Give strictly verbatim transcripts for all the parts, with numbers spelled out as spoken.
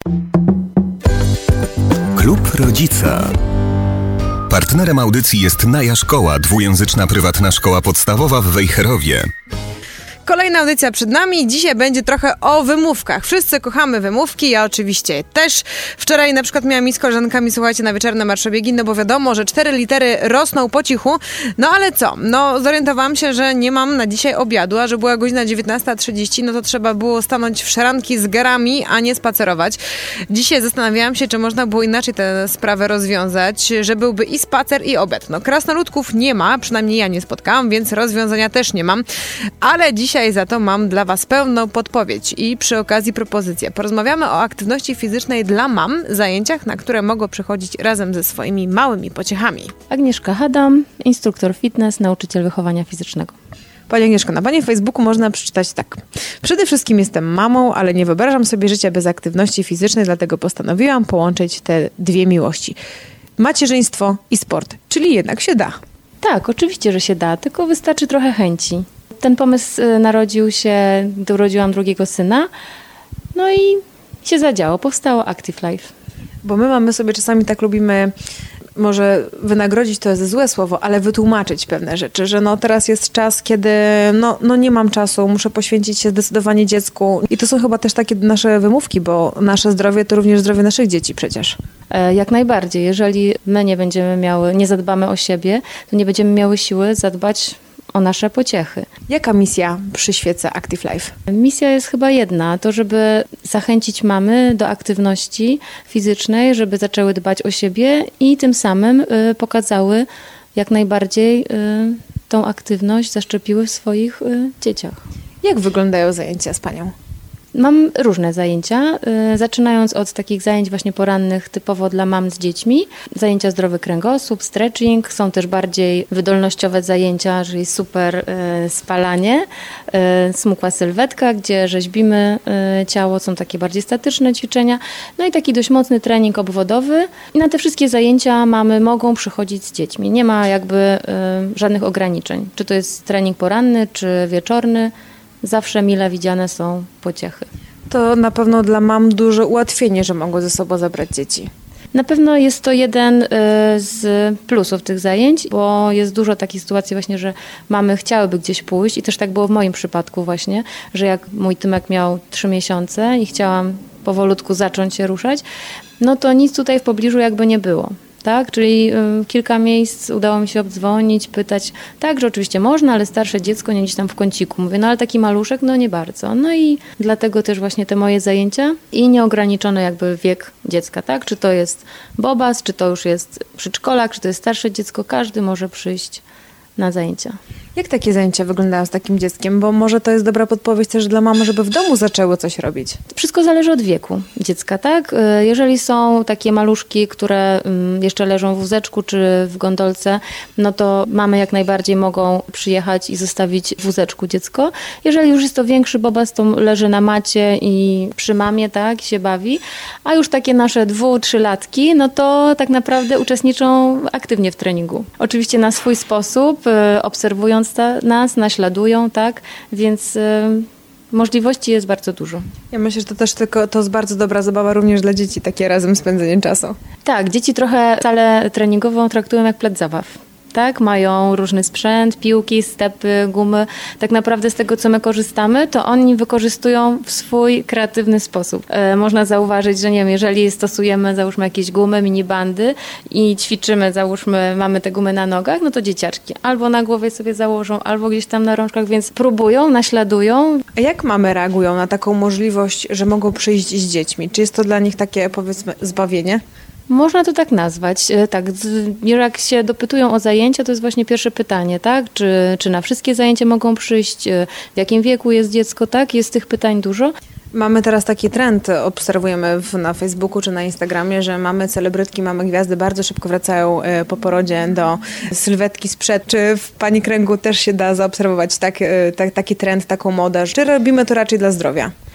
Klub Rodzica. Partnerem audycji jest Naja Szkoła, dwujęzyczna prywatna szkoła podstawowa w Wejherowie. Kolejna audycja przed nami. Dzisiaj będzie trochę o wymówkach. Wszyscy kochamy wymówki, ja oczywiście też. Wczoraj na przykład miałam i z koleżankami, słuchajcie, na wieczorne marszobiegi, no bo wiadomo, że cztery litery rosną po cichu. No ale co? No zorientowałam się, że nie mam na dzisiaj obiadu, a że była godzina dziewiętnasta trzydzieści, no to trzeba było stanąć w szranki z garami, a nie spacerować. Dzisiaj zastanawiałam się, czy można było inaczej tę sprawę rozwiązać, że byłby i spacer, i obiad. No krasnoludków nie ma, przynajmniej ja nie spotkałam, więc rozwiązania też nie mam. Ale dzisiaj Dzisiaj za to mam dla Was pełną podpowiedź i przy okazji propozycję. Porozmawiamy o aktywności fizycznej dla mam, zajęciach, na które mogą przychodzić razem ze swoimi małymi pociechami. Agnieszka Hadam, instruktor fitness, nauczyciel wychowania fizycznego. Pani Agnieszko, na Pani Facebooku można przeczytać tak. Przede wszystkim jestem mamą, ale nie wyobrażam sobie życia bez aktywności fizycznej, dlatego postanowiłam połączyć te dwie miłości. Macierzyństwo i sport, czyli jednak się da. Tak, oczywiście, że się da, tylko wystarczy trochę chęci. Ten pomysł narodził się, gdy urodziłam drugiego syna, no i się zadziało, powstało Active Life. Bo my mamy sobie czasami tak lubimy, może wynagrodzić to jest złe słowo, ale wytłumaczyć pewne rzeczy, że no teraz jest czas, kiedy no, no nie mam czasu, muszę poświęcić się zdecydowanie dziecku. I to są chyba też takie nasze wymówki, bo nasze zdrowie to również zdrowie naszych dzieci przecież. Jak najbardziej. Jeżeli my nie będziemy miały, nie zadbamy o siebie, to nie będziemy miały siły zadbać o nasze pociechy. Jaka misja przyświeca Active Life? Misja jest chyba jedna, to żeby zachęcić mamy do aktywności fizycznej, żeby zaczęły dbać o siebie i tym samym y, pokazały jak najbardziej y, tą aktywność, zaszczepiły w swoich y, dzieciach. Jak wyglądają zajęcia z Panią? Mam różne zajęcia, y, zaczynając od takich zajęć właśnie porannych typowo dla mam z dziećmi. Zajęcia zdrowy kręgosłup, stretching, są też bardziej wydolnościowe zajęcia, czyli super y, spalanie, y, smukła sylwetka, gdzie rzeźbimy y, ciało, są takie bardziej statyczne ćwiczenia. No i taki dość mocny trening obwodowy. I na te wszystkie zajęcia mamy mogą przychodzić z dziećmi. Nie ma jakby y, żadnych ograniczeń, czy to jest trening poranny, czy wieczorny. Zawsze mile widziane są pociechy. To na pewno dla mam duże ułatwienie, że mogą ze sobą zabrać dzieci. Na pewno jest to jeden z plusów tych zajęć, bo jest dużo takich sytuacji właśnie, że mamy chciałyby gdzieś pójść i też tak było w moim przypadku właśnie, że jak mój Tymek miał trzy miesiące i chciałam powolutku zacząć się ruszać, no to nic tutaj w pobliżu jakby nie było. Tak, czyli y, kilka miejsc udało mi się obdzwonić, pytać, tak, że oczywiście można, ale starsze dziecko nie gdzieś tam w kąciku. Mówię, no ale taki maluszek, no nie bardzo. No i dlatego też właśnie te moje zajęcia i nieograniczony jakby wiek dziecka, tak, czy to jest bobas, czy to już jest przedszkolak, czy to jest starsze dziecko, każdy może przyjść na zajęcia. Jak takie zajęcia wyglądają z takim dzieckiem? Bo może to jest dobra podpowiedź też dla mamy, żeby w domu zaczęły coś robić. Wszystko zależy od wieku dziecka, tak? Jeżeli są takie maluszki, które jeszcze leżą w wózeczku czy w gondolce, no to mamy jak najbardziej mogą przyjechać i zostawić w wózeczku dziecko. Jeżeli już jest to większy bobas, to leży na macie i przy mamie, tak, się bawi. A już takie nasze dwu, trzylatki, no to tak naprawdę uczestniczą aktywnie w treningu. Oczywiście na swój sposób, obserwując nas, naśladują, tak, więc y, możliwości jest bardzo dużo. Ja myślę, że to też tylko to jest bardzo dobra zabawa również dla dzieci, takie razem spędzenie czasu. Tak, dzieci trochę salę treningową traktują jak plac zabaw. Tak, mają różny sprzęt, piłki, stepy, gumy. Tak naprawdę z tego, co my korzystamy, to oni wykorzystują w swój kreatywny sposób. E, można zauważyć, że nie wiem, jeżeli stosujemy, załóżmy jakieś gumy, minibandy i ćwiczymy, załóżmy, mamy te gumy na nogach, no to dzieciaczki albo na głowie sobie założą, albo gdzieś tam na rączkach, więc próbują, naśladują. A jak mamy reagują na taką możliwość, że mogą przyjść z dziećmi? Czy jest to dla nich takie, powiedzmy, zbawienie? Można to tak nazwać. Tak, jak się dopytują o zajęcia, to jest właśnie pierwsze pytanie, tak? Czy, czy na wszystkie zajęcia mogą przyjść? W jakim wieku jest dziecko? Tak, jest tych pytań dużo. Mamy teraz taki trend, obserwujemy w, na Facebooku czy na Instagramie, że mamy celebrytki, mamy gwiazdy bardzo szybko wracają y, po porodzie do sylwetki sprzed. Czy w Pani kręgu też się da zaobserwować tak, y, tak, taki trend, taką modę? Czy robimy to raczej dla zdrowia?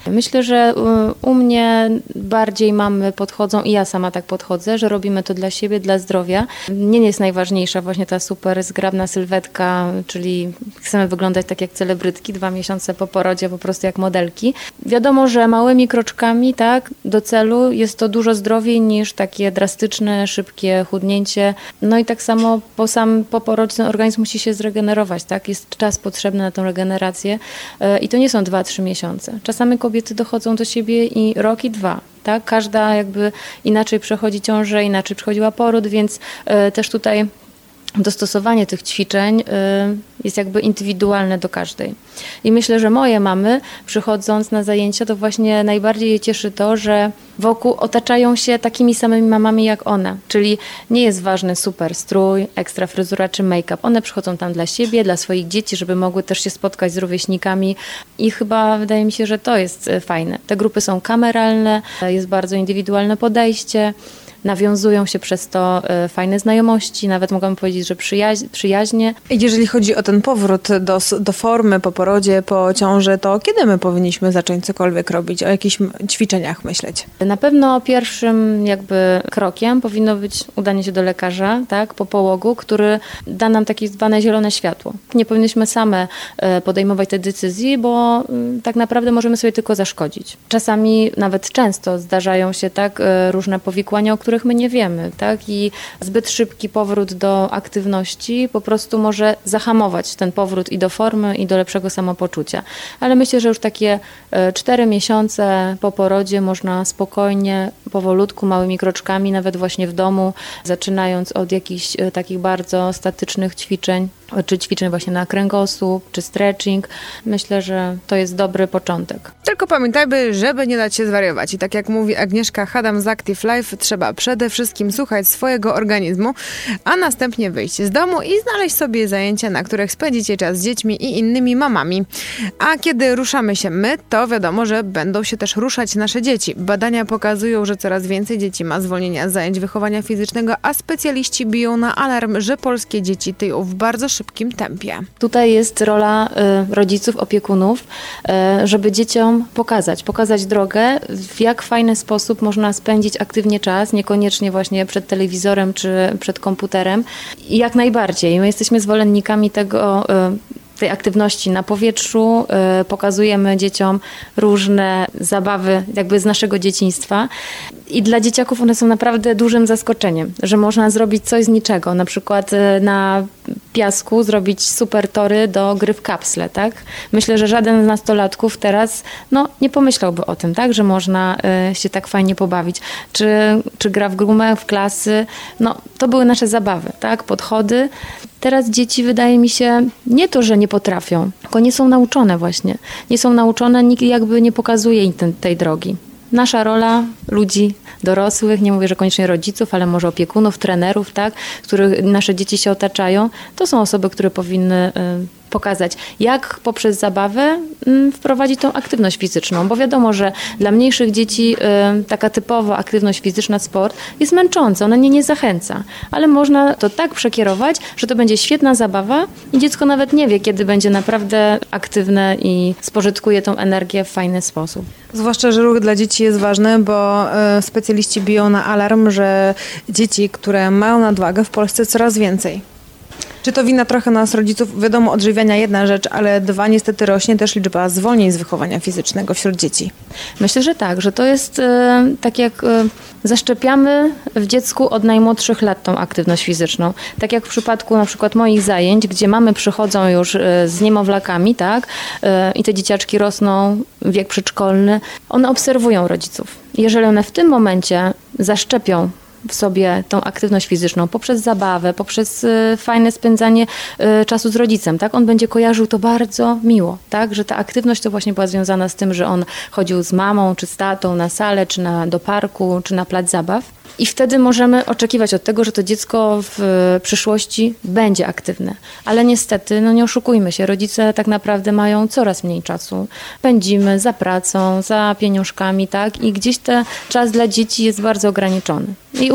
Myślę, że u mnie bardziej mamy podchodzą i ja sama tak podchodzę, że robimy to dla siebie, dla zdrowia. Nie jest najważniejsza właśnie ta super zgrabna sylwetka, czyli chcemy wyglądać tak jak celebrytki, dwa miesiące po porodzie po prostu jak modelki. Wiadomo, że małymi kroczkami tak do celu jest to dużo zdrowiej niż takie drastyczne, szybkie chudnięcie. No i tak samo po sam po porodzie ten organizm musi się zregenerować, tak? Jest czas potrzebny na tę regenerację i to nie są dwa, trzy miesiące. Czasami kobiety dochodzą do siebie i rok i dwa. Tak? Każda jakby inaczej przechodzi ciążę, inaczej przechodziła poród, więc y, też tutaj dostosowanie tych ćwiczeń y, jest jakby indywidualne do każdej. I myślę, że moje mamy, przychodząc na zajęcia, to właśnie najbardziej je cieszy to, że wokół otaczają się takimi samymi mamami jak one. Czyli nie jest ważny super strój, ekstra fryzura czy make-up. One przychodzą tam dla siebie, dla swoich dzieci, żeby mogły też się spotkać z rówieśnikami i chyba wydaje mi się, że to jest fajne. Te grupy są kameralne, jest bardzo indywidualne podejście. Nawiązują się przez to fajne znajomości, nawet mogłabym powiedzieć, że przyjaź- przyjaźnie. Jeżeli chodzi o ten powrót do, do formy po porodzie, po ciąży, to kiedy my powinniśmy zacząć cokolwiek robić, o jakichś ćwiczeniach myśleć? Na pewno pierwszym jakby krokiem powinno być udanie się do lekarza, tak, po połogu, który da nam takie zwane zielone światło. Nie powinniśmy same podejmować tej decyzji, bo tak naprawdę możemy sobie tylko zaszkodzić. Czasami, nawet często zdarzają się tak różne powikłania, o których my nie wiemy, tak? I zbyt szybki powrót do aktywności po prostu może zahamować ten powrót i do formy, i do lepszego samopoczucia. Ale myślę, że już takie cztery miesiące po porodzie można spokojnie, powolutku, małymi kroczkami, nawet właśnie w domu, zaczynając od jakichś takich bardzo statycznych ćwiczeń, czy ćwiczeń właśnie na kręgosłup, czy stretching. Myślę, że to jest dobry początek. Tylko pamiętajmy, żeby nie dać się zwariować. I tak jak mówi Agnieszka Hadam z Active Life, trzeba przede wszystkim słuchać swojego organizmu, a następnie wyjść z domu i znaleźć sobie zajęcia, na których spędzicie czas z dziećmi i innymi mamami. A kiedy ruszamy się my, to wiadomo, że będą się też ruszać nasze dzieci. Badania pokazują, że coraz więcej dzieci ma zwolnienia z zajęć wychowania fizycznego, a specjaliści biją na alarm, że polskie dzieci tyją w bardzo szybkim tempie. Tutaj jest rola y, rodziców, opiekunów, y, żeby dzieciom pokazać, pokazać drogę, w jak fajny sposób można spędzić aktywnie czas, niekoniecznie właśnie przed telewizorem czy przed komputerem. I jak najbardziej. My jesteśmy zwolennikami tego, y, tej aktywności na powietrzu, y, pokazujemy dzieciom różne zabawy jakby z naszego dzieciństwa i dla dzieciaków one są naprawdę dużym zaskoczeniem, że można zrobić coś z niczego, na przykład y, na piasku zrobić super tory do gry w kapsle, tak? Myślę, że żaden z nastolatków teraz no, nie pomyślałby o tym, tak? Że można y, się tak fajnie pobawić. Czy, czy gra w grumę, w klasy, no to były nasze zabawy, tak? Podchody. Teraz dzieci, wydaje mi się, nie to, że nie potrafią, tylko nie są nauczone właśnie. Nie są nauczone, nikt jakby nie pokazuje im ten, tej drogi. Nasza rola ludzi dorosłych, nie mówię, że koniecznie rodziców, ale może opiekunów, trenerów, tak, których nasze dzieci się otaczają, to są osoby, które powinny y, pokazać, jak poprzez zabawę y, wprowadzić tą aktywność fizyczną, bo wiadomo, że dla mniejszych dzieci y, taka typowa aktywność fizyczna, sport jest męcząca, ona nie, nie zachęca, ale można to tak przekierować, że to będzie świetna zabawa i dziecko nawet nie wie, kiedy będzie naprawdę aktywne i spożytkuje tą energię w fajny sposób. Zwłaszcza, że ruch dla dzieci jest ważny, bo y, specjaliści biją na alarm, że dzieci, które mają nadwagę, w Polsce coraz więcej. Czy to wina trochę nas, rodziców? Wiadomo, odżywiania jedna rzecz, ale dwa, niestety rośnie też liczba zwolnień z wychowania fizycznego wśród dzieci. Myślę, że tak, że to jest e, tak jak e, zaszczepiamy w dziecku od najmłodszych lat tą aktywność fizyczną. Tak jak w przypadku na przykład moich zajęć, gdzie mamy przychodzą już e, z niemowlakami, tak, e, i te dzieciaczki rosną, wiek przedszkolny, one obserwują rodziców. Jeżeli one w tym momencie zaszczepią w sobie tą aktywność fizyczną poprzez zabawę, poprzez y, fajne spędzanie y, czasu z rodzicem, tak? On będzie kojarzył to bardzo miło, tak? Że ta aktywność to właśnie była związana z tym, że on chodził z mamą, czy z tatą na salę, czy na, do parku, czy na plac zabaw. I wtedy możemy oczekiwać od tego, że to dziecko w przyszłości będzie aktywne. Ale niestety, no nie oszukujmy się, rodzice tak naprawdę mają coraz mniej czasu. Pędzimy za pracą, za pieniążkami, tak? I gdzieś ten czas dla dzieci jest bardzo ograniczony. I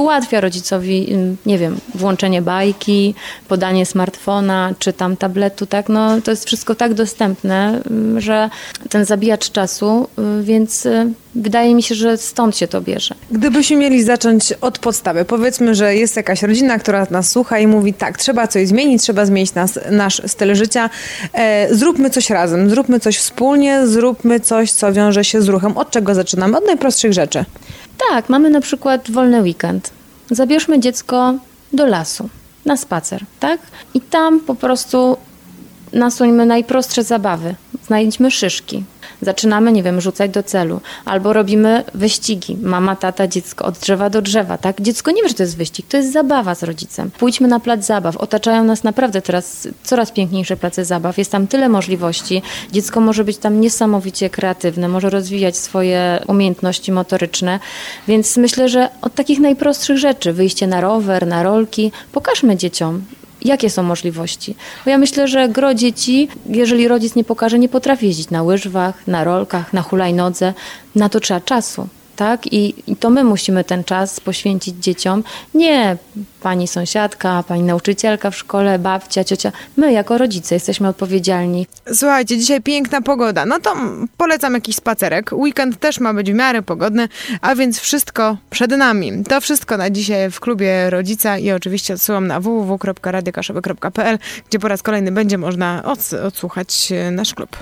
ułatwia rodzicowi, nie wiem, włączenie bajki, podanie smartfona, czy tam tabletu, tak, no to jest wszystko tak dostępne, że ten zabijacz czasu, więc wydaje mi się, że stąd się to bierze. Gdybyśmy mieli zacząć od podstawy, powiedzmy, że jest jakaś rodzina, która nas słucha i mówi tak, trzeba coś zmienić, trzeba zmienić nas, nasz styl życia, e, zróbmy coś razem, zróbmy coś wspólnie, zróbmy coś, co wiąże się z ruchem. Od czego zaczynamy? Od najprostszych rzeczy. Tak, mamy na przykład wolny weekend. Zabierzmy dziecko do lasu, na spacer, tak? I tam po prostu nasuńmy najprostsze zabawy. Znajdźmy szyszki. Zaczynamy, nie wiem, rzucać do celu. Albo robimy wyścigi. Mama, tata, dziecko od drzewa do drzewa, tak? Dziecko nie wie, że to jest wyścig. To jest zabawa z rodzicem. Pójdźmy na plac zabaw. Otaczają nas naprawdę teraz coraz piękniejsze place zabaw. Jest tam tyle możliwości. Dziecko może być tam niesamowicie kreatywne. Może rozwijać swoje umiejętności motoryczne. Więc myślę, że od takich najprostszych rzeczy. Wyjście na rower, na rolki. Pokażmy dzieciom, jakie są możliwości. Bo ja myślę, że gro dzieci, jeżeli rodzic nie pokaże, nie potrafi jeździć na łyżwach, na rolkach, na hulajnodze. Na to trzeba czasu, tak? I, I to my musimy ten czas poświęcić dzieciom. Nie pani sąsiadka, pani nauczycielka w szkole, babcia, ciocia. My jako rodzice jesteśmy odpowiedzialni. Słuchajcie, dzisiaj piękna pogoda. No to polecam jakiś spacerek. Weekend też ma być w miarę pogodny, a więc wszystko przed nami. To wszystko na dzisiaj w Klubie Rodzica i oczywiście odsyłam na w w w kropka radio kaszowe kropka p l, gdzie po raz kolejny będzie można ods- odsłuchać nasz klub.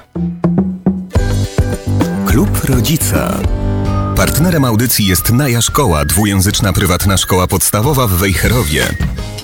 Klub Rodzica. Partnerem audycji jest Naja Szkoła, dwujęzyczna prywatna szkoła podstawowa w Wejherowie.